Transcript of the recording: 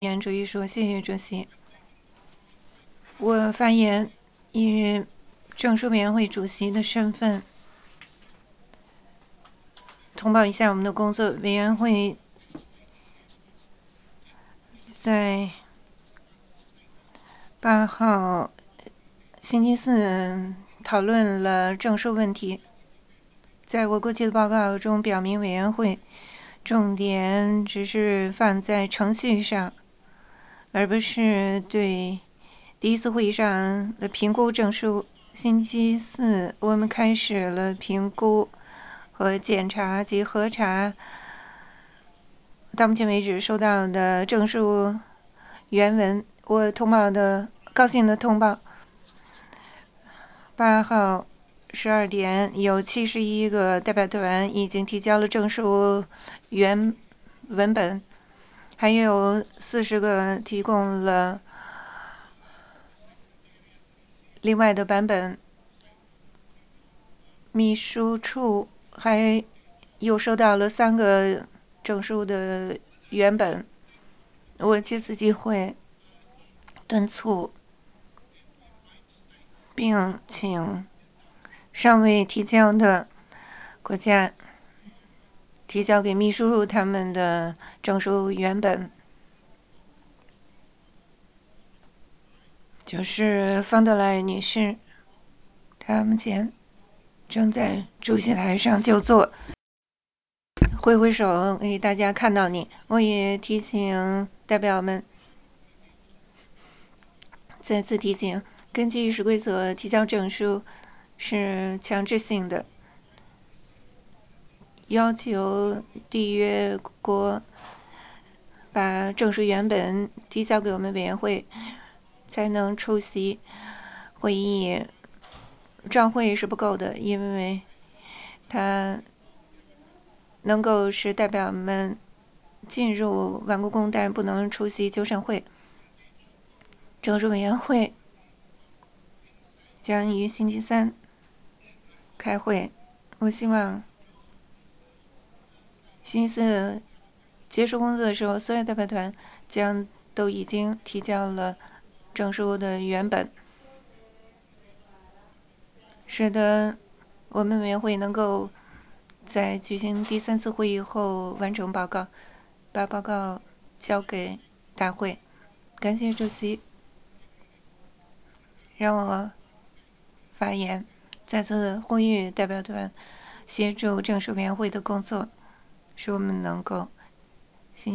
言主席说：“谢谢主席。我发言以证书委员会主席的身份通报一下我们的工作。委员会在8号星期四讨论了证书问题。在我过去的报告中表明，委员会重点只是放在程序上，而不是对第一次会议上的评估证书。星期四，我们开始了评估和检查及核查到目前为止收到的证书原文。我高兴的通报，8号12点，有71个代表团已经提交了证书原文本，还有40个提供了另外的版本。秘书处还又收到了3个证书的原本。我借此机会敦促并请尚未提交的国家提交给秘书处他们的证书原本，就是方德莱女士，她目前正在主席台上就坐，挥挥手给大家看到你。我也提醒代表们，再次提醒，根据议事规则提交证书是强制性的，要求缔约国把证书原本提交给我们委员会才能出席会议。照会是不够的，因为它能够使代表们进入完故宫，但不能出席纠正会。证书委员会将于星期三开会。我希望星期四结束工作的时候，所有代表团都已经提交了证书的原本，使得我们委员会能够在举行第3次会议后完成报告，把报告交给大会。感谢主席让我发言，再次呼吁代表团协助证书委员会的工作，使我们能够